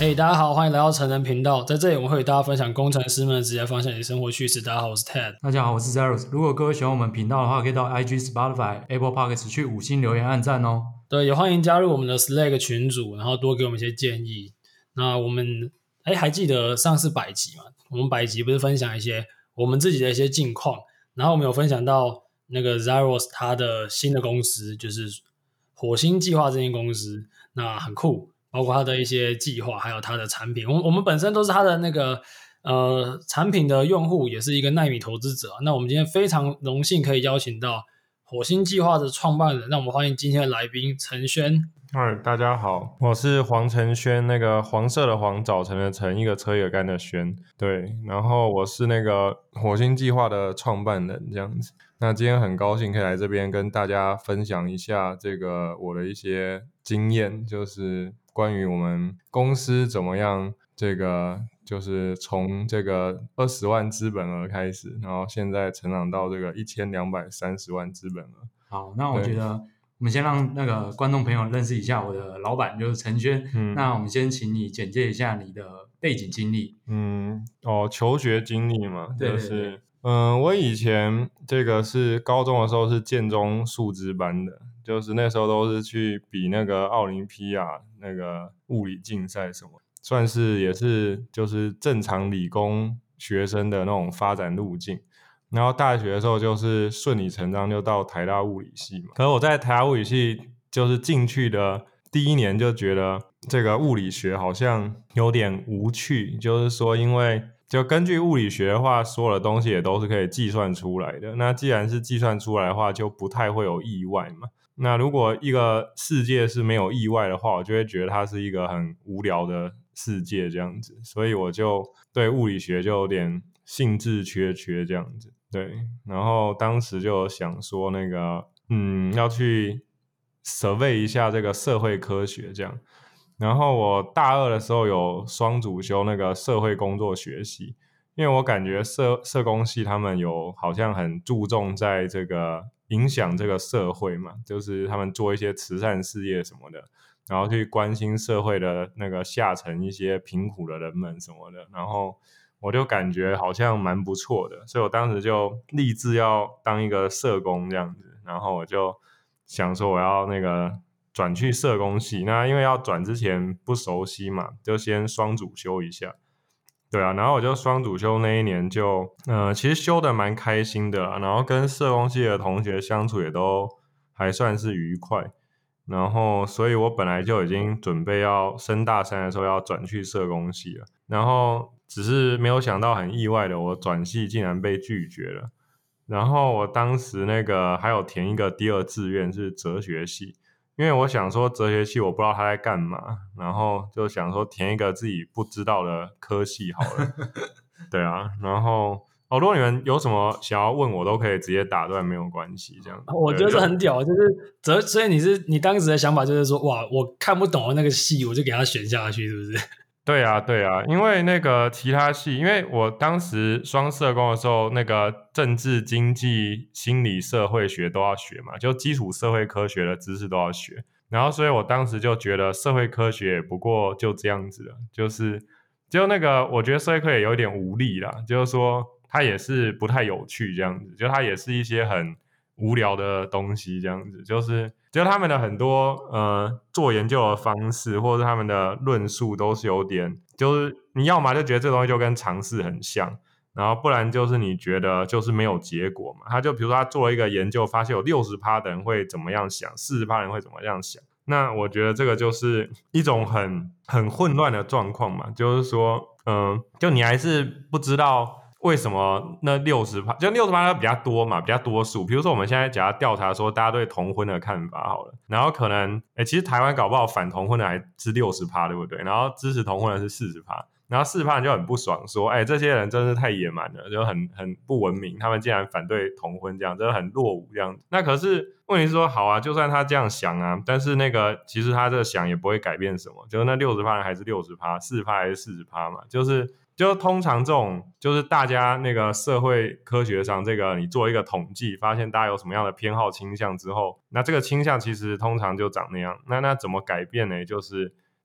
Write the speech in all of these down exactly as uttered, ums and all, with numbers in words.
嘿、hey, 大家好，欢迎来到成人频道。在这里，我们会与大家分享工程师们的职业方向以及生活趣事。大家好，我是 Ted。 大家好，我是 Zeros。如果各位喜欢我们频道的话，可以到 I G、Spotify、Apple Podcasts 去五星留言、按赞哦。 对，也欢迎加入我们的 Slack 群组，然后多给我们一些建议。那我们哎，还记得上次百集嘛？我们百集不是分享一些我们自己的一些近况，然后我们有分享到那个 Zeros 他的新的公司，就是火星计划这间公司，那很酷。包括他的一些计划，还有他的产品，我们我们本身都是他的那个呃产品的用户，也是一个奈米投资者。那我们今天非常荣幸可以邀请到火星计划的创办人，让我们欢迎今天的来宾陈轩。 嗨，大家好，我是黄承轩，那个黄色的黄，早晨的晨，一个车一个杆的轩。对，然后我是那个火星计划的创办人，这样子。那今天很高兴可以来这边跟大家分享一下这个我的一些经验，就是关于我们公司怎么样这个就是从这个二十万资本额开始，然后现在成长到这个一千两百三十万资本额。 好，那我觉得我们先让那个观众朋友认识一下我的老板，就是陈轩。嗯，那我们先请你简介一下你的背景经历。 嗯，哦，求学经历嘛， 对对对， 就是嗯，我以前这个是高中的时候是建中数资班的，就是那时候都是去比那个奥林匹亚那个物理竞赛什么，算是也是就是正常理工学生的那种发展路径。然后大学的时候就是顺理成章就到台大物理系嘛，可是我在台大物理系就是进去的第一年就觉得这个物理学好像有点无趣，就是说因为就根据物理学的话，所有的东西也都是可以计算出来的。那既然是计算出来的话，就不太会有意外嘛。那如果一个世界是没有意外的话，我就会觉得它是一个很无聊的世界这样子。所以我就对物理学就有点兴致缺缺这样子。对，然后当时就有想说那个嗯，要去 survey 一下这个社会科学这样。然后我大二的时候有双主修那个社会工作学系，因为我感觉社社工系他们有好像很注重在这个影响这个社会嘛，就是他们做一些慈善事业什么的，然后去关心社会的那个下层一些贫苦的人们什么的，然后我就感觉好像蛮不错的，所以我当时就立志要当一个社工这样子，然后我就想说我要那个转去社工系，那因为要转之前不熟悉嘛，就先双主修一下。对啊，然后我就双主修那一年就呃，其实修的蛮开心的啦，然后跟社工系的同学相处也都还算是愉快，然后所以我本来就已经准备要升大三的时候要转去社工系了，然后只是没有想到很意外的我转系竟然被拒绝了。然后我当时那个还有填一个第二志愿是哲学系，因为我想说哲学系我不知道他在干嘛，然后就想说填一个自己不知道的科系好了。对啊，然后哦，如果你们有什么想要问我都可以直接打断，没有关系这样。 我觉得这很屌，就是哲，所以你是你当时的想法就是说，哇，我看不懂的那个系，我就给他选下去，是不是？ 对啊，对啊，因为那个其他系，因为我当时双社工的时候，那个政治、经济、心理、社会学都要学嘛，就基础社会科学的知识都要学。然后，所以我当时就觉得社会科学不过就这样子了，就是就那个我觉得社会科学有一点无力啦，就是说它也是不太有趣这样子，就它也是一些很无聊的东西这样子，就是就他们的很多呃做研究的方式或者他们的论述都是有点，就是你要嘛就觉得这东西就跟常识很像，然后不然就是你觉得就是没有结果嘛。他就比如说他做了一个研究，发现有 百分之六十 的人会怎么样想， 百分之四十 的人会怎么样想，那我觉得这个就是一种很很混乱的状况嘛，就是说嗯、呃，就你还是不知道为什么那 百分之六十 就 百分之六十 比较多嘛，比较多数。比如说我们现在假如调查说大家对同婚的看法好了，然后可能诶其实台湾搞不好反同婚的还是 百分之六十 对不对，然后支持同婚的是 百分之四十， 然后 百分之四十 人就很不爽说诶这些人真是太野蛮了，就很很不文明，他们竟然反对同婚这样，真的很落伍这样。那可是问题是说好啊，就算他这样想啊，但是那个其实他这个想也不会改变什么，就是那 百分之六十 人还是 百分之六十， 百分之四十 还是 百分之四十 嘛，就是就通常这种就是大家那个社会科学上这个你做一个统计，发现大家有什么样的偏好倾向之后，那这个倾向其实通常就长那样，那那怎么改变呢？就是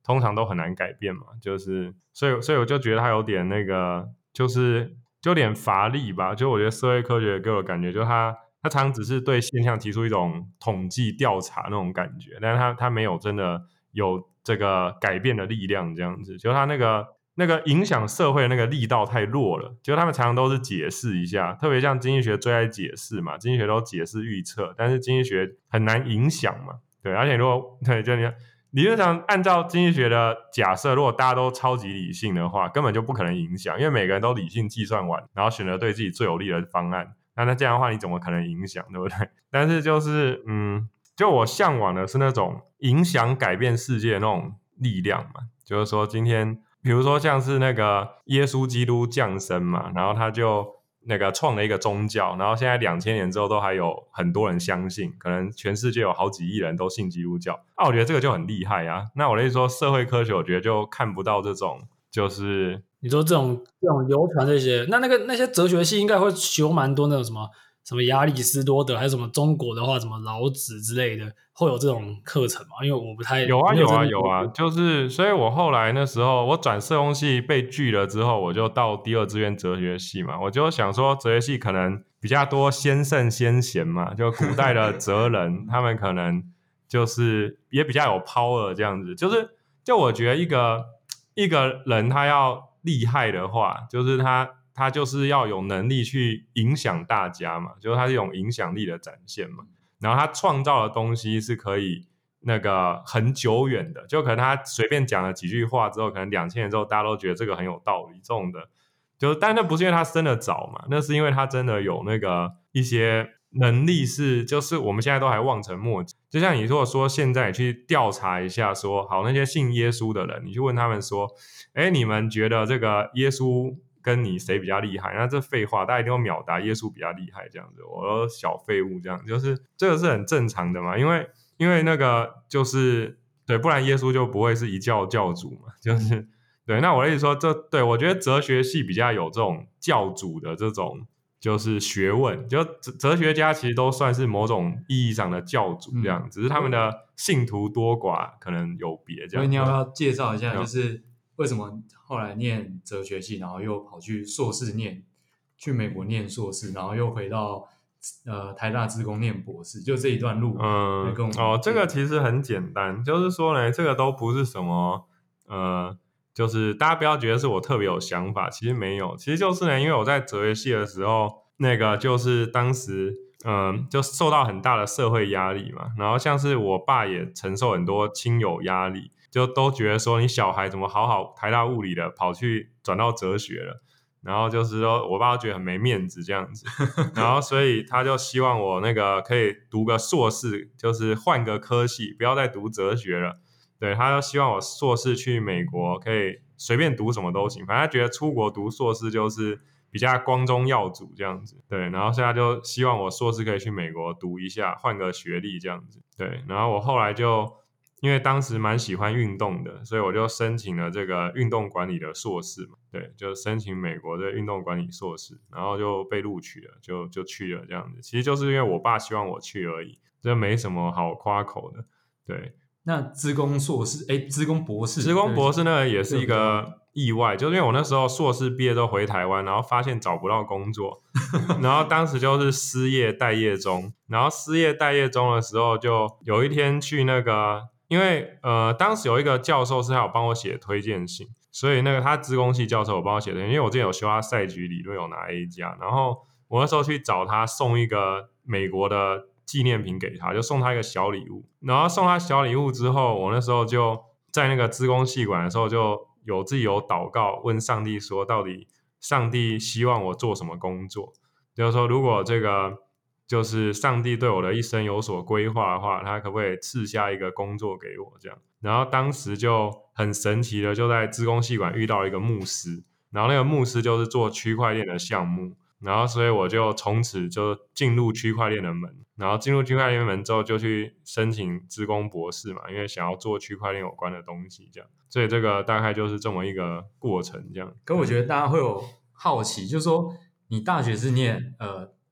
通常都很难改变嘛，就是所以所以我就觉得它有点那个，就是就有点乏力吧。就我觉得社会科学给我的感觉，就它它常常只是对现象提出一种统计调查那种感觉，但是它它没有真的有这个改变的力量，这样子，就它那个那个影响社会的那个力道太弱了。就他们常常都是解释一下，特别像经济学最爱解释嘛，经济学都解释预测，但是经济学很难影响嘛。对，而且如果对，就你理论上按照经济学的假设，如果大家都超级理性的话，根本就不可能影响，因为每个人都理性计算完，然后选择对自己最有利的方案。那那这样的话，你怎么可能影响，对不对？但是就是嗯，就我向往的是那种影响改变世界的那种力量嘛，就是说今天比如说像是那个耶稣基督降生嘛，然后他就那个创了一个宗教，然后现在两千年之后都还有很多人相信，可能全世界有好几亿人都信基督教。啊，我觉得这个就很厉害啊。那我的意思说，社会科学我觉得就看不到这种，就是你说这种这种流传这些，那那个那些哲学系应该会修蛮多那种什么什么亚里士多德，还是什么中国的话什么老子之类的，会有这种课程吗？因为我不太有啊有啊有有啊，就是所以我后来那时候我转社工系被拒了之后，我就到第二志愿哲学系嘛，我就想说哲学系可能比较多先圣先贤嘛，就古代的哲人他们可能就是也比较有 power 这样子，就是就我觉得一个一个人他要厉害的话，就是他他就是要有能力去影响大家嘛，就是他是一种影响力的展现嘛，然后他创造的东西是可以那个很久远的，就可能他随便讲了几句话之后，可能两千年之后大家都觉得这个很有道理，这种的，就但那不是因为他生得早嘛，那是因为他真的有那个一些能力是，就是我们现在都还望尘莫及。就像你如果说现在你去调查一下说，好，那些信耶稣的人，你去问他们说，哎，你们觉得这个耶稣跟你谁比较厉害？那这废话，大家一定会秒答耶稣比较厉害这样子。我说小废物这样，就是这个是很正常的嘛，因为因为那个就是对，不然耶稣就不会是一教教主嘛，就是对。那我的意思说，这对我觉得哲学系比较有这种教主的这种就是学问，就哲学家其实都算是某种意义上的教主这样，嗯、只是他们的信徒多寡可能有别这样。 所以你要不要介绍一下，就是为什么后来念哲学系，然后又跑去硕士念，去美国念硕士，然后又回到呃台大资工念博士，就这一段路。 嗯，哦，这个其实很简单，就是说呢，这个都不是什么呃。就是大家不要觉得是我特别有想法，其实没有，其实就是呢，因为我在哲学系的时候，那个就是当时嗯、呃，就受到很大的社会压力嘛，然后像是我爸也承受很多亲友压力，就都觉得说你小孩怎么好好台大物理的跑去转到哲学了，然后就是说我爸觉得很没面子这样子，然后所以他就希望我那个可以读个硕士，就是换个科系，不要再读哲学了。对，他就希望我硕士去美国可以随便读什么都行，反正他觉得出国读硕士就是比较光宗耀祖这样子。对，然后现在就希望我硕士可以去美国读一下，换个学历这样子。对，然后我后来就因为当时蛮喜欢运动的，所以我就申请了这个运动管理的硕士嘛。对，就申请美国的运动管理硕士，然后就被录取了，就就去了这样子。其实就是因为我爸希望我去而已，这没什么好夸口的。对。 那资工硕士，哎，资工博士， 资工博士那个也是一个意外，就是因为我那时候硕士毕业之后回台湾，然后发现找不到工作，然后当时就是失业待业中，然后失业待业中的时候，就有一天去那个，因为呃当时有一个教授是他有帮我写推荐信，所以那个他资工系教授有帮我写推荐信，因为我之前有修他赛局理论有拿 A 加，然后我那时候去找他送一个美国的纪念品给他，就送他一个小礼物，然后送他小礼物之后，我那时候就在那个资工系馆的时候，就有自己有祷告，问上帝说，到底上帝希望我做什么工作？就是说，如果这个就是上帝对我的一生有所规划的话，他可不可以赐下一个工作给我？这样，然后当时就很神奇的，就在资工系馆遇到一个牧师，然后那个牧师就是做区块链的项目。然后所以我就从此就进入区块链的门，然后进入区块链门之后就去申请资工博士嘛，因为想要做区块链有关的东西这样，所以这个大概就是这么一个过程这样。 可我觉得大家会有好奇，就是说你大学是念呃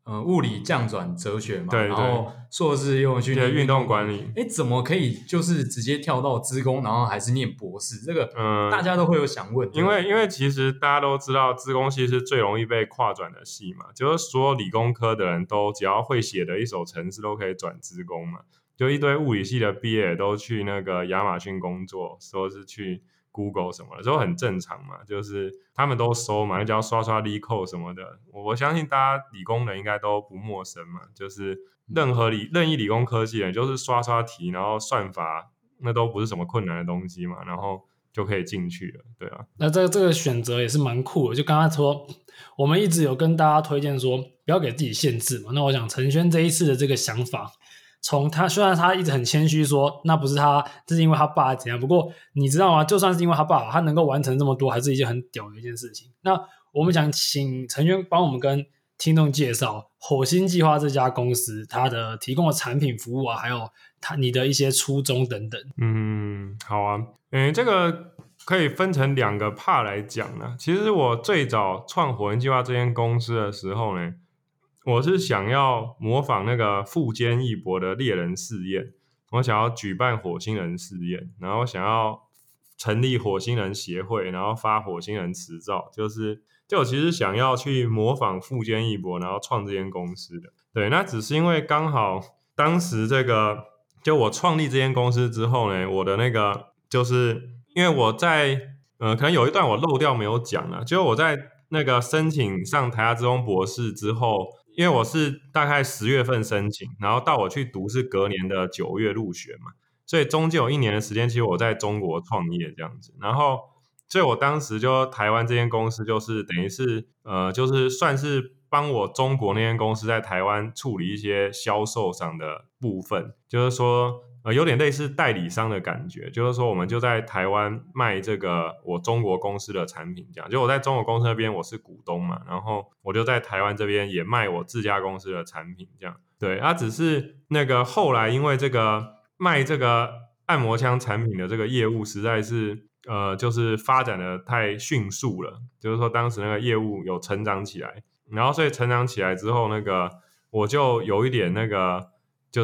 呃物理降转哲学嘛， 对对， 然后硕士又去念运动管理。 哎，怎么可以就是直接跳到资工，然后还是念博士？这个大家都会有想问。 嗯、因为因为其实大家都知道，资工系是最容易被跨转的系嘛，就是所有理工科的人都只要会写的一手程式都可以转资工嘛。就一堆物理系的毕业都去那个亚马逊工作，说是去 Google 什么的，都很正常嘛，就是他们都收嘛，只要刷刷 LeetCode 什么的，我我相信大家理工人应该都不陌生嘛，就是任何理任意理工科技人，就是刷刷题，然后算法那都不是什么困难的东西嘛，然后就可以进去了，对啊。 那这个这个选择也是蛮酷的，就刚刚说，我们一直有跟大家推荐说，不要给自己限制嘛。那我想承轩这一次的这个想法。从他虽然他一直很谦虚说那不是他，这是因为他爸怎样，不过你知道吗，就算是因为他爸他能够完成这么多还是一件很屌的一件事情。那我们想请承轩帮我们跟听众介绍火星计划这家公司它的提供的产品服务啊，还有他你的一些初衷等等。 嗯，好啊，诶，这个可以分成两个 part 来讲啦。其实我最早创火星计划这间公司的时候呢，我是想要模仿那个富坚义博的猎人试验，我想要举办火星人试验，然后想要成立火星人协会，然后发火星人执照，就是就我其实想要去模仿富坚义博，然后创这间公司的。对，那只是因为刚好当时这个就我创立这间公司之后呢，我的那个就是因为我在呃可能有一段我漏掉没有讲啦，就我在那个申请上台大资工博士之后，因为我是大概十月份申请，然后到我去读是隔年的九月入学嘛，所以中间有一年的时间，其实我在中国创业这样子。然后，所以我当时就台湾这间公司就是等于是呃，就是算是帮我中国那间公司在台湾处理一些销售上的部分，就是说。呃，有点类似代理商的感觉，就是说我们就在台湾卖这个我中国公司的产品，这样。就我在中国公司那边我是股东嘛，然后我就在台湾这边也卖我自家公司的产品，这样。对，啊，只是那个后来因为这个卖这个按摩枪产品的这个业务实在是呃，就是发展的太迅速了，就是说当时那个业务有成长起来，然后所以成长起来之后，那个我就有一点那个就是。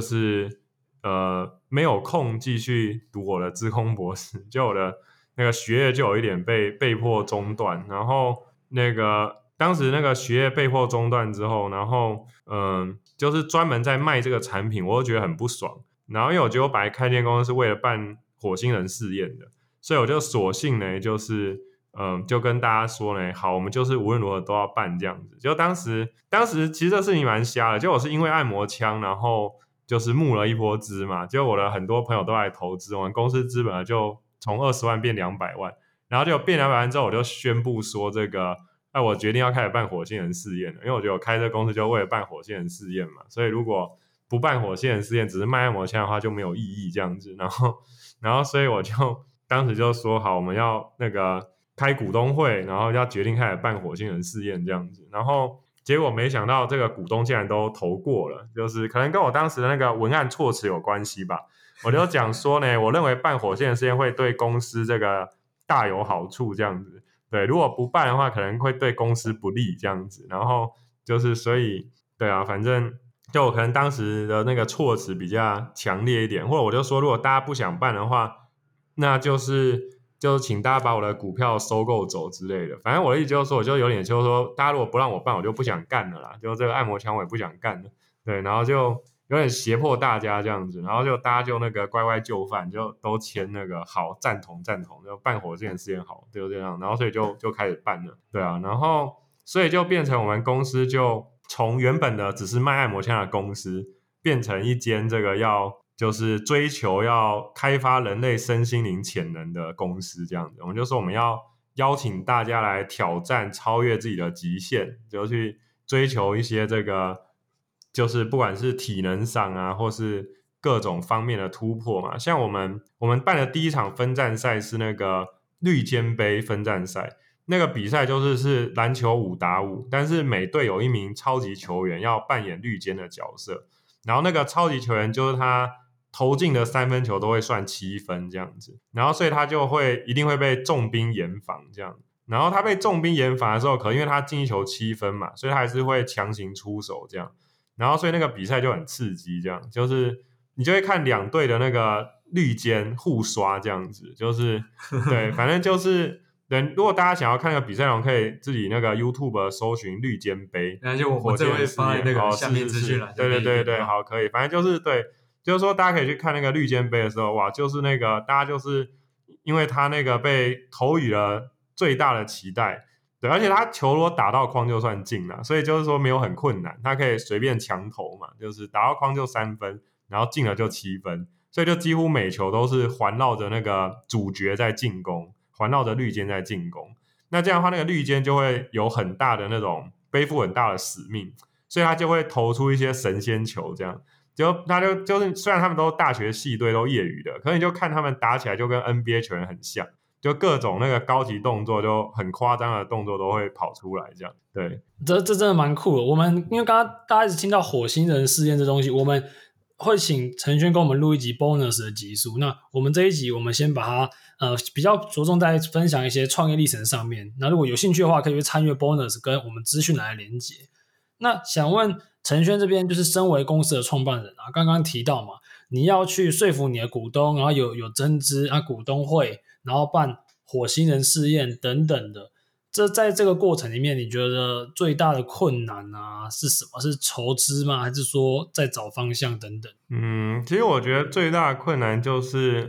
呃，没有空继续读我的资工博士，就我的那个学业就有一点被被迫中断，然后那个当时那个学业被迫中断之后，然后嗯、呃，就是专门在卖这个产品，我就觉得很不爽。然后因为我觉得我本来开这间公司是为了办火星人试验的，所以我就索性呢，就是嗯、呃，就跟大家说呢，好，我们就是无论如何都要办这样子。就当时当时其实这事情蛮瞎的，就我是因为按摩枪，然后。就是募了一波资嘛，就我的很多朋友都来投资，我们公司资本就从二十万变两百万，然后就变两百万之后，我就宣布说这个，哎，我决定要开始办火星人试验了，因为我觉得我开这个公司就为了办火星人试验嘛，所以如果不办火星人试验，只是卖按摩枪的话就没有意义这样子，然后，然后所以我就当时就说好，我们要那个开股东会，然后要决定开始办火星人试验这样子，然后。结果没想到这个股东竟然都投过了，就是可能跟我当时的那个文案措辞有关系吧。我就讲说呢，我认为办火星人试验会对公司这个大有好处，这样子。对，如果不办的话，可能会对公司不利这样子。然后就是所以，对啊，反正就我可能当时的那个措辞比较强烈一点，或者我就说，如果大家不想办的话，那就是。就请大家把我的股票收购走之类的，反正我的意思就是说，我就有点就是说，大家如果不让我办，我就不想干了啦。就这个按摩枪我也不想干了，对，然后就有点胁迫大家这样子，然后就大家就那个乖乖就范，就都签那个好赞同赞同，就办火箭试验好，就这样，然后所以就就开始办了，对啊，然后所以就变成我们公司就从原本的只是卖按摩枪的公司，变成一间这个要。就是追求要开发人类身心灵潜能的公司这样子，我们就说我们要邀请大家来挑战超越自己的极限，就去追求一些这个就是不管是体能上啊或是各种方面的突破嘛。像我们我们办的第一场分站赛是那个绿肩杯分站赛，那个比赛就是是篮球五打五，但是每队有一名超级球员要扮演绿肩的角色，然后那个超级球员就是他投进的三分球都会算七分这样子，然后所以他就会一定会被重兵严防这样。 然后他被重兵严罚的时候，可能因为他进一球七分嘛，所以他还是会强行出手这样，然后所以那个比赛就很刺激，这样就是你就会看两队的那个绿肩互刷这样子，就是对，反正就是人如果大家想要看那个比赛，可以自己那个 YouTube 搜寻绿肩杯， 那就我们这会放在那个下面资讯栏， 对对对对，好，可以，反正就是对，就是说大家可以去看那个绿肩杯的时候，哇，就是那个大家就是因为他那个被投予了最大的期待，对，而且他球如果打到框就算进了，所以就是说没有很困难，他可以随便强投嘛，就是打到框就三分，然后进了就七分，所以就几乎每球都是环绕着那个主角在进攻，环绕着绿肩在进攻。那这样的话，那个绿肩就会有很大的那种背负很大的使命，所以他就会投出一些神仙球，这样就他就就是虽然他们都大学系队都业余的，可是你就看他们打起来就跟 N B A 球员很像。就各种那个高级动作，就很夸张的动作都会跑出来，这样对， 这这真的蛮酷的。我们因为刚刚大家一直听到火星人试验这东西，我们会请承轩跟我们录一集 bonus 的集数。那我们这一集，我们先把它呃比较着重在分享一些创业历程上面。那如果有兴趣的话，可以去参阅 bonus 跟我们资讯栏的连结。那想问承轩这边，就是身为公司的创办人啊，刚刚提到嘛，你要去说服你的股东，然后有有增资啊，股东会。然后办火星人试验等等的，这在这个过程里面，你觉得最大的困难啊是什么？是筹资吗？还是说在找方向等等？ 嗯，其实我觉得最大的困难就是，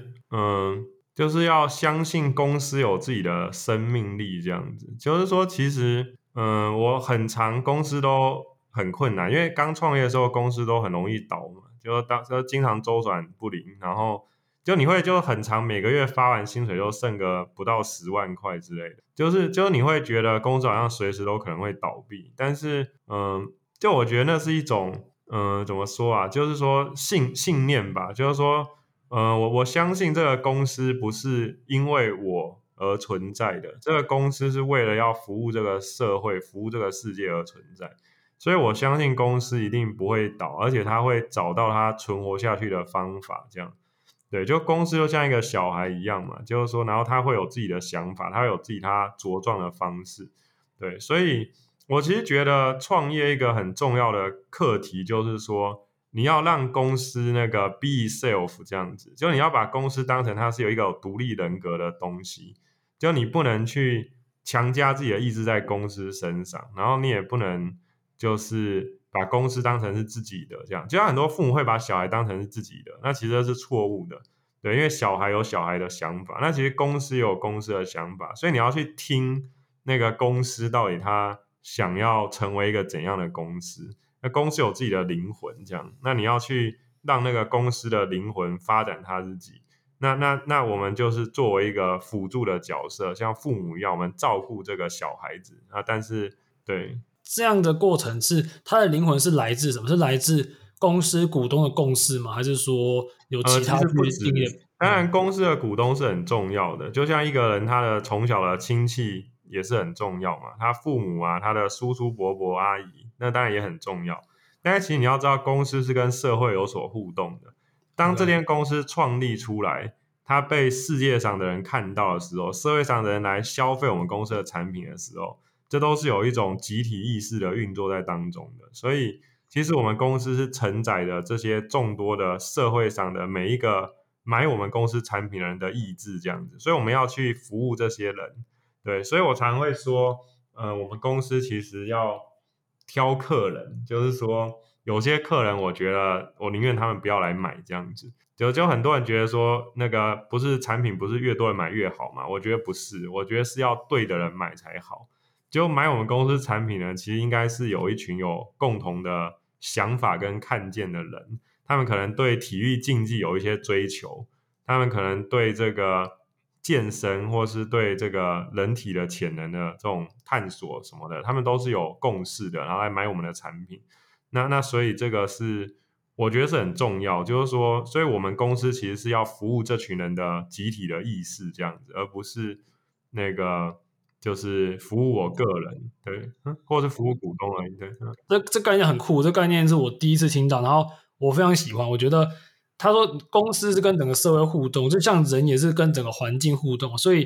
嗯，就是要相信公司有自己的生命力，这样子。就是说，其实，嗯，我很常公司都很困难，因为刚创业的时候公司都很容易倒嘛，就当时经常周转不灵，然后。就你会就很常每个月发完薪水就剩个不到十万块之类的，就是就你会觉得公司好像随时都可能会倒闭，但是嗯，就我觉得那是一种嗯怎么说啊，就是说信信念吧，就是说嗯我我相信这个公司不是因为我而存在的，这个公司是为了要服务这个社会、服务这个世界而存在，所以我相信公司一定不会倒，而且它会找到它存活下去的方法，这样。对，就公司就像一个小孩一样嘛，就是说，然后他会有自己的想法，他会有自己他茁壮的方式，对，所以我其实觉得创业一个很重要的课题就是说，你要让公司那个 be self 这样子，就你要把公司当成它是有一个有独立人格的东西，就你不能去强加自己的意志在公司身上，然后你也不能就是把公司当成是自己的，这样就像很多父母会把小孩当成是自己的，那其实这是错误的，对，因为小孩有小孩的想法，那其实公司也有公司的想法，所以你要去听那个公司到底他想要成为一个怎样的公司，那公司有自己的灵魂，这样，那你要去让那个公司的灵魂发展他自己，那那那我们就是作为一个辅助的角色，像父母一样，我们照顾这个小孩子啊，但是对。 这样的过程是它的灵魂是来自什么？是来自公司股东的共识吗？还是说有其他去定义？ 当然，公司的股东是很重要的，就像一个人他的从小的亲戚也是很重要嘛，他父母啊，他的叔叔伯伯阿姨，那当然也很重要。但是其实你要知道，公司是跟社会有所互动的。当这间公司创立出来，它被世界上的人看到的时候，社会上的人来消费我们公司的产品的时候，这都是有一种集体意识的运作在当中的，所以其实我们公司是承载着这些众多的社会上的每一个买我们公司产品的人的意志，这样子，所以我们要去服务这些人，对，所以我常会说，呃，我们公司其实要挑客人，就是说有些客人我觉得我宁愿他们不要来买这样子，就就很多人觉得说那个不是产品不是越多人买越好嘛，我觉得不是，我觉得是要对的人买才好。就买我们公司产品呢，其实应该是有一群有共同的想法跟看见的人，他们可能对体育竞技有一些追求，他们可能对这个健身或是对这个人体的潜能的这种探索什么的，他们都是有共识的，然后来买我们的产品。那那所以这个是我觉得是很重要，就是说，所以我们公司其实是要服务这群人的集体的意识这样子，而不是那个。就是服务我个人，对，或者是服务股东而已，对。 这这概念很酷，这概念是我第一次听到，然后我非常喜欢。我觉得他说公司是跟整个社会互动，就像人也是跟整个环境互动，所以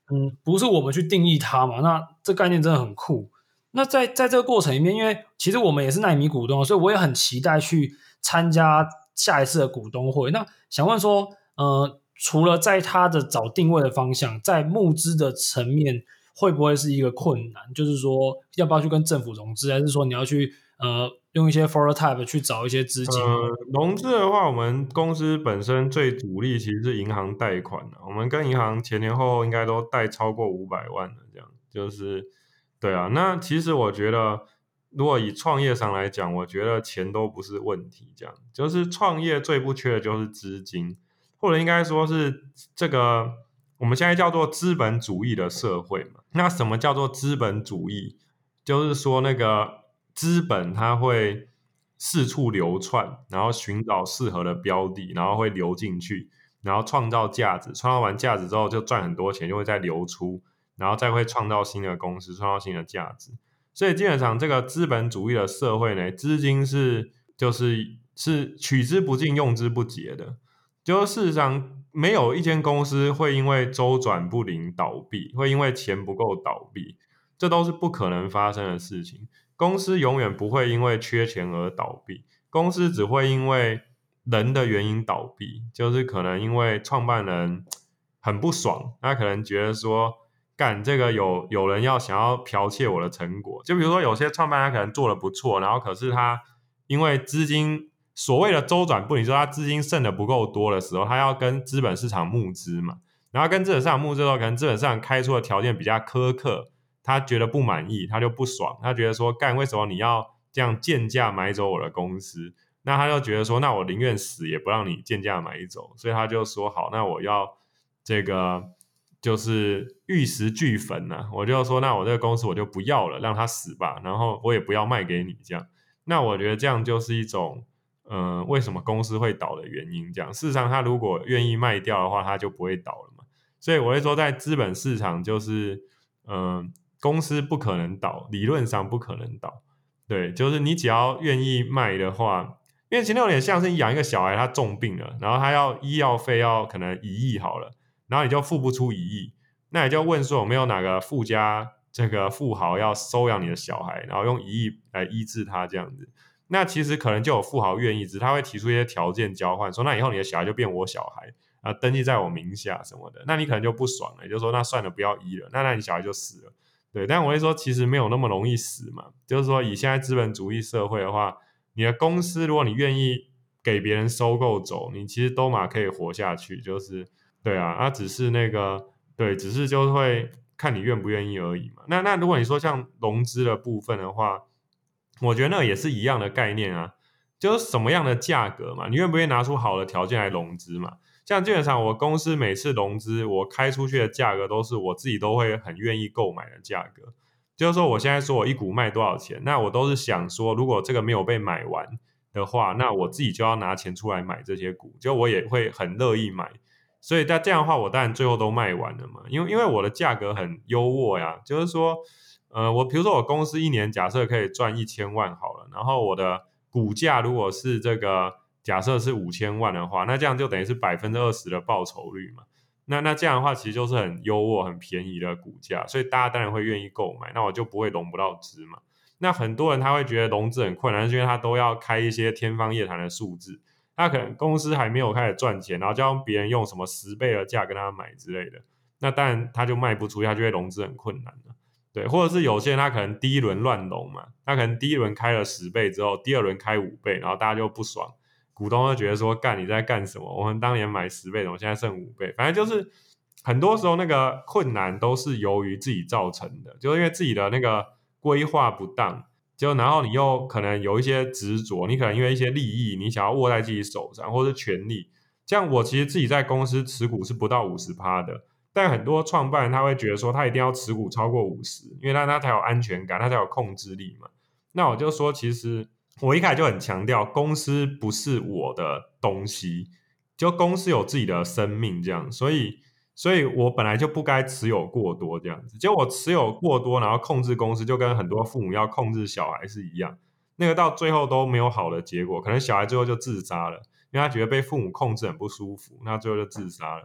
嗯，不是我们去定义它嘛，那这概念真的很酷。那在在这个过程里面，因为其实我们也是奈米股东，所以我也很期待去参加下一次的股东会。那想问说，呃，除了在它的找定位的方向，在募资的层面会不会是一个困难？就是说，要不要去跟政府融资，还是说你要去呃用一些 prototype 去找一些资金？ 呃，融资的话，我们公司本身最主力其实是银行贷款的，我们跟银行前前后后应该都贷超过五百万的，这样就是对啊。那其实我觉得，如果以创业上来讲，我觉得钱都不是问题，这样就是创业最不缺的就是资金，或者应该说是这个我们现在叫做资本主义的社会嘛。那什么叫做资本主义？就是说那个资本它会四处流窜，然后寻找适合的标的，然后会流进去，然后创造价值，创造完价值之后就赚很多钱，就会再流出，然后再会创造新的公司，创造新的价值。所以基本上这个资本主义的社会呢，资金是就是是取之不尽用之不竭的，就事实上没有一间公司会因为周转不灵倒闭，会因为钱不够倒闭，这都是不可能发生的事情。公司永远不会因为缺钱而倒闭，公司只会因为人的原因倒闭，就是可能因为创办人很不爽，他可能觉得说干这个有有人要想要剽窃我的成果，就比如说有些创办人他可能做得不错，然后可是他因为资金所谓的周转不灵，就是他资金剩的不够多的时候，他要跟资本市场募资嘛，然后跟资本市场募资的时候，可能资本市场开出的条件比较苛刻，他觉得不满意，他就不爽，他觉得说干为什么你要这样贱价买走我的公司？那他就觉得说，那我宁愿死也不让你贱价买走，所以他就说好，那我要这个就是玉石俱焚啊，我就说那我这个公司我就不要了，让他死吧，然后我也不要卖给你这样。那我觉得这样就是一种呃为什么公司会倒的原因这样。事实上他如果愿意卖掉的话，他就不会倒了嘛。所以我会说在资本市场就是嗯、呃公司不可能倒，理论上不可能倒。对，就是你只要愿意卖的话，因为其实有点像是你养一个小孩，他重病了，然后他要医药费要可能一亿好了，然后你就付不出一亿，那你就问说有没有哪个富家这个富豪要收养你的小孩，然后用一亿来医治他这样子。那其实可能就有富豪愿意，只是他会提出一些条件交换，说那以后你的小孩就变我小孩啊，登记在我名下什么的，那你可能就不爽了，你就说那算了，不要医了，那那你小孩就死了。对，但我会说其实没有那么容易死嘛，就是说以现在资本主义社会的话，你的公司如果你愿意给别人收购走，你其实都嘛可以活下去，就是对啊，那、啊、只是那个对，只是就会看你愿不愿意而已嘛。那那如果你说像融资的部分的话，我觉得那也是一样的概念啊，就是什么样的价格嘛，你愿不愿意拿出好的条件来融资嘛？像基本上我公司每次融资，我开出去的价格都是我自己都会很愿意购买的价格。就是说我现在说我一股卖多少钱，那我都是想说如果这个没有被买完的话，那我自己就要拿钱出来买这些股，就我也会很乐意买。所以在这样的话，我当然最后都卖完了嘛，因为因为我的价格很优渥呀，就是说呃，我比如说我公司一年假设可以赚一千万好了，然后我的股价如果是这个假设是五千万的话，那这样就等于是 百分之二十 的报酬率嘛。那那这样的话其实就是很优渥很便宜的股价，所以大家当然会愿意购买，那我就不会融不到资嘛。那很多人他会觉得融资很困难，是因为他都要开一些天方夜谭的数字，他可能公司还没有开始赚钱，然后就让别人用什么十倍的价跟他买之类的，那当然他就卖不出去，他就会融资很困难了。对，或者是有些人他可能第一轮乱融嘛，他可能第一轮开了十倍之后，第二轮开五倍，然后大家就不爽，股东就觉得说干你在干什么？我们当年买十倍的，我现在剩五倍，反正就是很多时候那个困难都是由于自己造成的，就是因为自己的那个规划不当，就然后你又可能有一些执着，你可能因为一些利益，你想要握在自己手上，或是权力。像我其实自己在公司持股是不到 百分之五十 的。但很多创办人他会觉得说他一定要持股超过五十，因为他他才有安全感，他才有控制力嘛。那我就说其实我一开始就很强调公司不是我的东西，就公司有自己的生命这样，所以所以我本来就不该持有过多这样子。结果我持有过多然后控制公司，就跟很多父母要控制小孩是一样，那个到最后都没有好的结果，可能小孩最后就自杀了，因为他觉得被父母控制很不舒服，那最后就自杀了。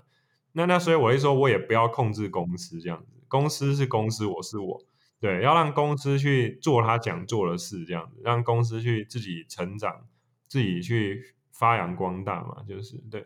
那那所以我就说，我也不要控制公司这样子，公司是公司，我是我，对，要让公司去做他想做的事，这样子，让公司去自己成长，自己去发扬光大嘛，就是对。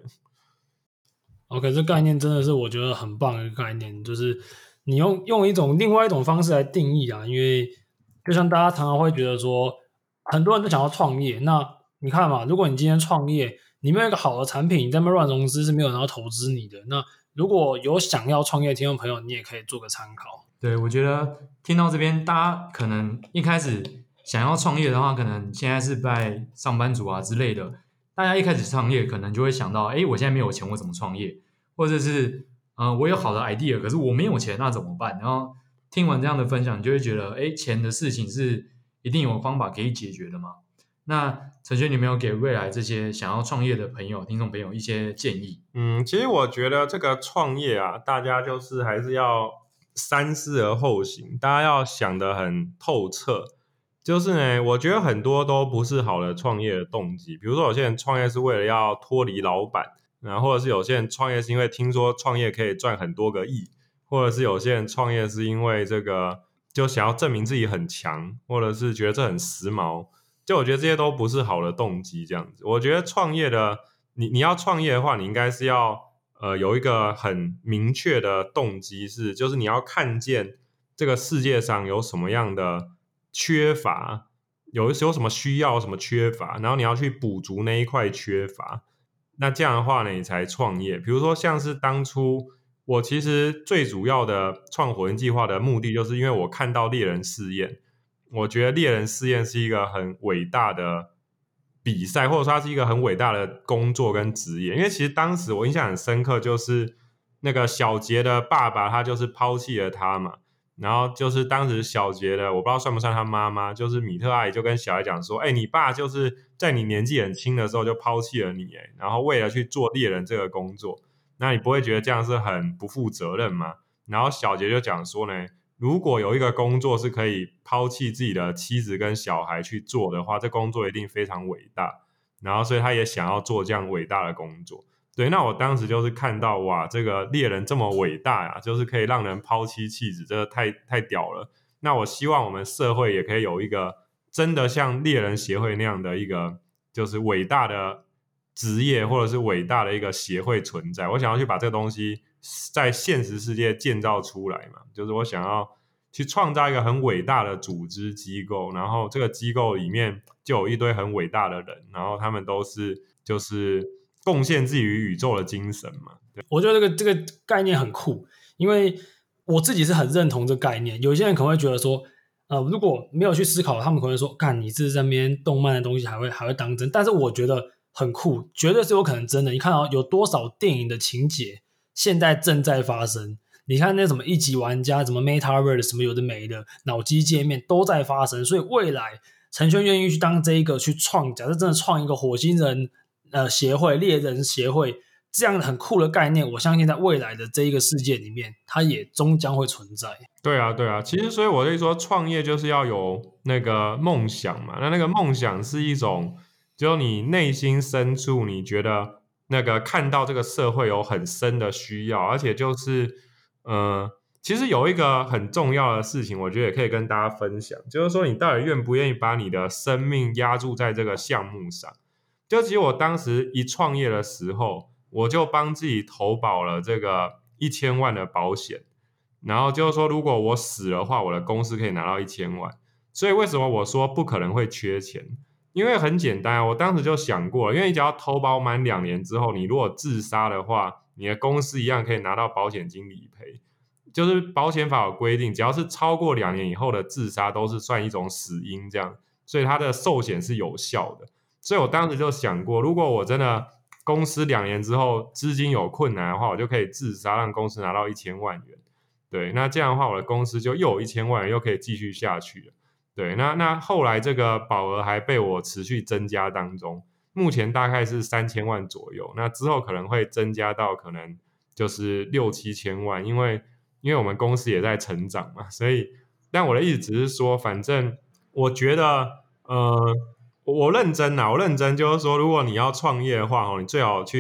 OK， 这概念真的是我觉得很棒的一个概念，就是你用用一种另外一种方式来定义啊，因为就像大家常常会觉得说，很多人都想要创业，那你看嘛，如果你今天创业，你没有一个好的产品，你在那边乱融资是没有人要投资你的。那如果有想要创业的听众朋友，你也可以做个参考。 对，我觉得听到这边，大家可能一开始想要创业的话，可能现在是在上班族啊之类的，大家一开始创业可能就会想到，哎，我现在没有钱，我怎么创业？或者是，呃，我有好的 idea， 可是我没有钱，那怎么办？然后听完这样的分享，你就会觉得，哎，钱的事情是一定有方法可以解决的嘛？那承轩，你有没有给未来这些想要创业的朋友、听众朋友一些建议？ 嗯，其实我觉得这个创业啊，大家就是还是要三思而后行，大家要想得很透彻。就是呢，我觉得很多都不是好的创业的动机。比如说，有些人创业是为了要脱离老板，然后或者是有些人创业是因为听说创业可以赚很多个亿，或者是有些人创业是因为这个就想要证明自己很强，或者是觉得这很时髦。就我觉得这些都不是好的动机，这样子。我觉得创业的，你你要创业的话，你应该是要呃有一个很明确的动机是，就是你要看见这个世界上有什么样的缺乏，有有什么需要，有什么缺乏，然后你要去补足那一块缺乏。那这样的话呢，你才创业。比如说像是当初我其实最主要的创火焰计划的目的，就是因为我看到猎人试验。我觉得猎人试验是一个很伟大的比赛，或者说它是一个很伟大的工作跟职业。因为其实当时我印象很深刻，就是那个小杰的爸爸他就是抛弃了他嘛，然后就是当时小杰的我不知道算不算他妈妈，就是米特阿姨就跟小孩讲说，哎、欸，你爸就是在你年纪很轻的时候就抛弃了你，然后为了去做猎人这个工作，那你不会觉得这样是很不负责任吗？然后小杰就讲说呢，如果有一个工作是可以抛弃自己的妻子跟小孩去做的话，这工作一定非常伟大。然后所以他也想要做这样伟大的工作。对，那我当时就是看到哇，这个猎人这么伟大呀，就是可以让人抛妻弃子，这个太太屌了。那我希望我们社会也可以有一个真的像猎人协会那样的一个就是伟大的职业，或者是伟大的一个协会存在。我想要去把这个东西在现实世界建造出来嘛，就是我想要去创造一个很伟大的组织机构，然后这个机构里面就有一堆很伟大的人，然后他们都是就是贡献自己于宇宙的精神嘛。对， 我觉得这个这个概念很酷，因为我自己是很认同这个概念。有些人可能会觉得说，呃，如果没有去思考，他们可能会说，干，你这这边动漫的东西还会还会当真？但是我觉得很酷，绝对是有可能真的。你看到有多少电影的情节现在正在发生？你看那什么一级玩家，什么 Metaverse， 什么有的没的，脑机界面都在发生。所以未来承轩愿意去当这一个去创，假设真的创一个火星人呃协会、猎人协会这样很酷的概念，我相信在未来的这一个世界里面，它也终将会存在。 对啊，对啊，其实所以我就说，创业就是要有那个梦想嘛。那那个梦想是一种，就你内心深处你觉得那个看到这个社会有很深的需要，而且就是呃，其实有一个很重要的事情，我觉得也可以跟大家分享，就是说你到底愿不愿意把你的生命押注在这个项目上。就其实我当时一创业的时候，我就帮自己投保了这个一千万的保险，然后就是说如果我死的话，我的公司可以拿到一千万。所以为什么我说不可能会缺钱？因为很简单，我当时就想过了，因为你只要投保满两年之后，你如果自杀的话，你的公司一样可以拿到保险金理赔。就是保险法有规定，只要是超过两年以后的自杀都是算一种死因，这样，所以它的寿险是有效的。所以我当时就想过，如果我真的公司两年之后资金有困难的话，我就可以自杀，让公司拿到一千万元。对，那这样的话，我的公司就又有一千万元，又可以继续下去了。对，那那后来这个保额还被我持续增加当中，目前大概是三千万左右。那之后可能会增加到可能就是六七千万，因为因为我们公司也在成长嘛，所以，但我的意思只是说，反正我觉得，呃，我认真啊，我认真就是说，如果你要创业的话，你最好去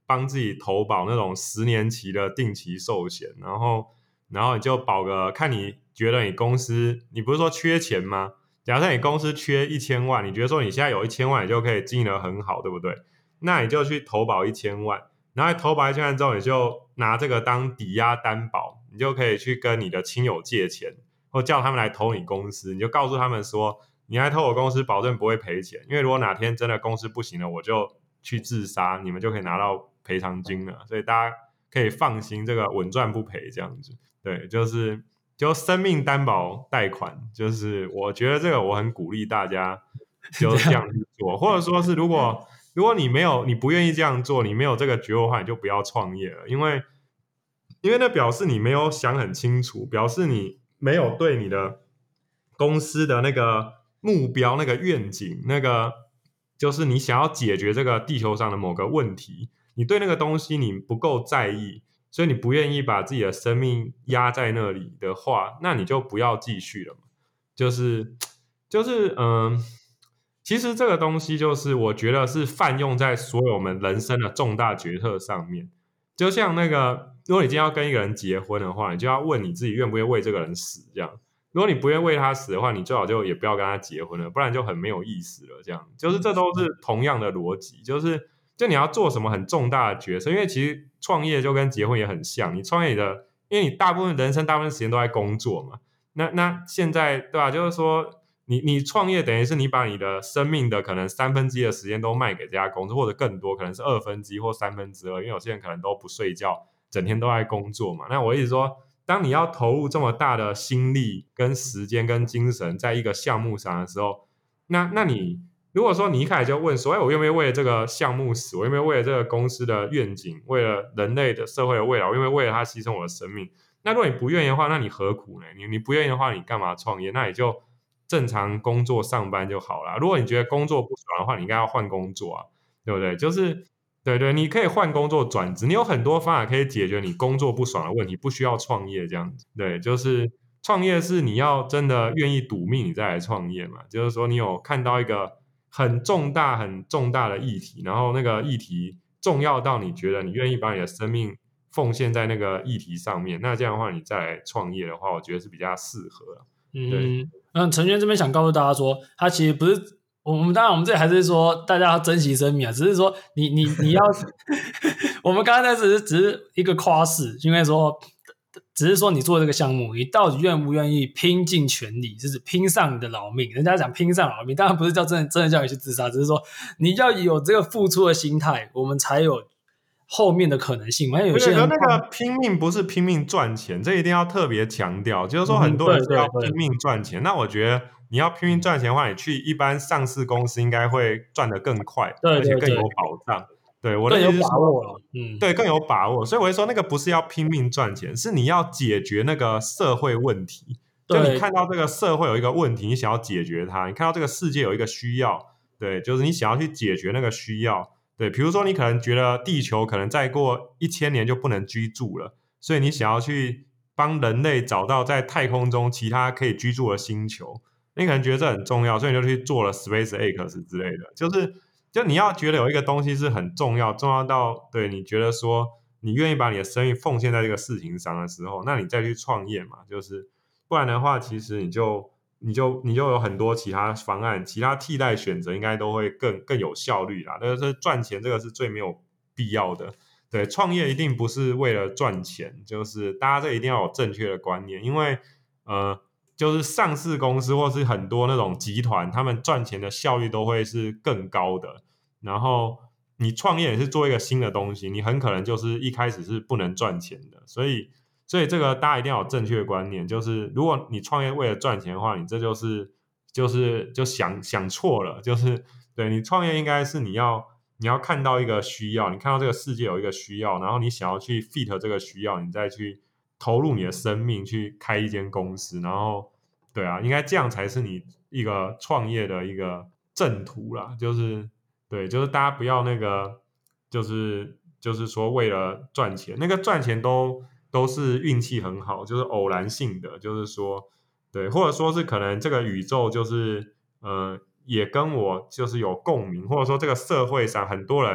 帮自己投保那种十年期的定期寿险，然后然后你就保个，看你觉得你公司，你不是说缺钱吗？假设你公司缺一千万，你觉得说你现在有一千万，你就可以经营得很好，对不对？那你就去投保一千万，然后投保一千万之后，你就拿这个当抵押担保，你就可以去跟你的亲友借钱，或叫他们来投你公司，你就告诉他们说，你来投我公司，保证不会赔钱，因为如果哪天真的公司不行了，我就去自杀，你们就可以拿到赔偿金了，所以大家可以放心，这个稳赚不赔这样子。对，就是就生命担保贷款，就是我觉得这个我很鼓励大家就这样去做，或者说是如果如果你没有你不愿意这样做，你没有这个觉悟的话，你就不要创业了，因为因为那表示你没有想很清楚，表示你没有对你的公司的那个目标、那个愿景、那个就是你想要解决这个地球上的某个问题，你对那个东西你不够在意，所以你不愿意把自己的生命压在那里的话，那你就不要继续了嘛。就是就是嗯，其实这个东西就是我觉得是泛用在所有我们人生的重大决策上面。就像那个，如果你今天要跟一个人结婚的话，你就要问你自己愿不愿意为这个人死这样。如果你不愿意为他死的话，你最好就也不要跟他结婚了，不然就很没有意思了这样。就是这都是同样的逻辑，就是就你要做什么很重大的决策，因为其实创业就跟结婚也很像，你创业的，因为你大部分人生大部分时间都在工作嘛，那那现在对吧，就是说你你创业等于是你把你的生命的可能三分之一的时间都卖给这家公司，或者更多，可能是二分之一或三分之二，因为有些人可能都不睡觉，整天都在工作嘛。那我一直说，当你要投入这么大的心力跟时间跟精神在一个项目上的时候，那那你如果说你一开始就问说，哎，我愿不愿意为了这个项目死，我愿不愿意为了这个公司的愿景，为了人类的社会的未来，我愿不愿意为了它牺牲我的生命？那如果你不愿意的话，那你何苦呢？你你不愿意的话，你干嘛创业？那你就正常工作上班就好了。如果你觉得工作不爽的话，你应该要换工作啊，对不对？就是对对，你可以换工作转职，你有很多方法可以解决你工作不爽的问题，不需要创业这样子。对，就是创业是你要真的愿意赌命，你再来创业嘛。就是说你有看到一个很重大、很重大的议题，然后那个议题重要到你觉得你愿意把你的生命奉献在那个议题上面，那这样的话你再来创业的话，我觉得是比较适合。 嗯，那陈轩这边想告诉大家说，他其实不是我们，当然我们这里还是说大家要珍惜生命啊，只是说你你你要，我们刚刚那只是只是一个夸饰，因为说只是说你做这个项目，你到底愿不愿意拼尽全力，就是拼上你的老命。人家讲拼上老命，当然不是叫真的真的叫你去自杀，只是说你要有这个付出的心态，我们才有后面的可能性嘛。因为有些人那个拼命不是拼命赚钱，这一定要特别强调。就是说很多人是要拼命赚钱，嗯、那我觉得你要拼命赚钱的话，你去一般上市公司应该会赚得更快， 对对对， 而且更有保障。对，我的意思是说，嗯，对，更有把握。所以我会说，那个不是要拼命赚钱，是你要解决那个社会问题。就你看到这个社会有一个问题，你想要解决它；你看到这个世界有一个需要，对，就是你想要去解决那个需要。对，比如说你可能觉得地球可能再过一千年就不能居住了，所以你想要去帮人类找到在太空中其他可以居住的星球，你可能觉得这很重要，所以你就去做了 SpaceX 之类的，就是就你要觉得有一个东西是很重要，重要到对你觉得说你愿意把你的生命奉献在这个事情上的时候，那你再去创业嘛，就是不然的话，其实你就你就你就有很多其他方案，其他替代选择应该都会更更有效率啦。但是赚钱这个是最没有必要的。对，创业一定不是为了赚钱，就是大家这一定要有正确的观念，因为呃。就是上市公司或是很多那种集团，他们赚钱的效率都会是更高的。然后你创业也是做一个新的东西，你很可能就是一开始是不能赚钱的。所以，所以这个大家一定要有正确的观念，就是如果你创业为了赚钱的话，你这就是就是就想想错了。就是对你创业应该是你要你要看到一个需要，你看到这个世界有一个需要，然后你想要去 fit 这个需要，你再去投入你的生命去开一间公司，然后对啊，应该这样才是你一个创业的一个正途啦。就是对，就是大家不要那个，就是就是说为了赚钱，那个赚钱都都是运气很好，就是偶然性的，就是说对，或者说是可能这个宇宙就是呃也跟我就是有共鸣，或者说这个社会上很多人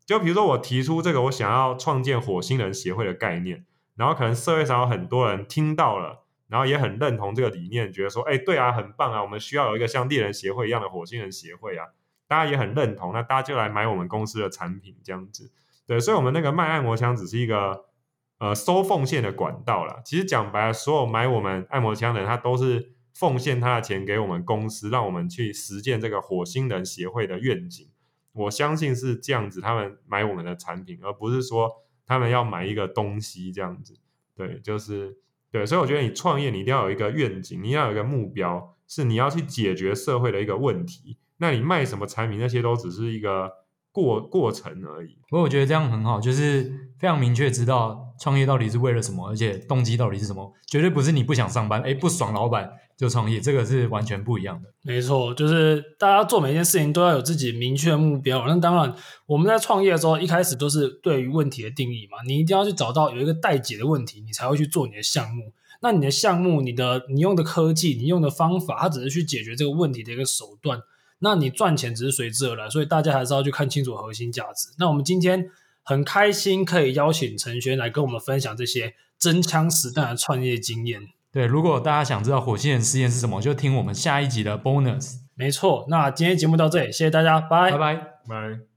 就比如说我提出这个我想要创建火星人协会的概念，然后可能社会上有很多人听到了，然后也很认同这个理念，觉得说哎，对啊，很棒啊，我们需要有一个像猎人协会一样的火星人协会啊，大家也很认同，那大家就来买我们公司的产品这样子。对，所以我们那个卖按摩枪只是一个呃收奉献的管道啦。其实讲白了，所有买我们按摩枪的人，他都是奉献他的钱给我们公司，让我们去实践这个火星人协会的愿景。我相信是这样子，他们买我们的产品，而不是说他们要买一个东西这样子。对，就是对，所以我觉得你创业，你一定要有一个愿景，你要有一个目标，是你要去解决社会的一个问题。那你卖什么产品，那些都只是一个过过程而已。 不过我觉得这样很好，就是非常明确知道创业到底是为了什么，而且动机到底是什么，绝对不是你不想上班，哎，不爽老板就创业，这个是完全不一样的。 没错，就是大家做每一件事情都要有自己明确的目标。那当然，我们在创业的时候，一开始都是对于问题的定义嘛，你一定要去找到有一个待解的问题，你才会去做你的项目。那你的项目，你的你用的科技，你用的方法，它只是去解决这个问题的一个手段。那你赚钱只是随之而来，所以大家还是要去看清楚核心价值。那我们今天很开心可以邀请承轩来跟我们分享这些真枪实弹的创业经验。 对，如果大家想知道火星人实验是什么，就听我们下一集的 bonus。 没错，那今天节目到这里，谢谢大家，拜拜拜拜。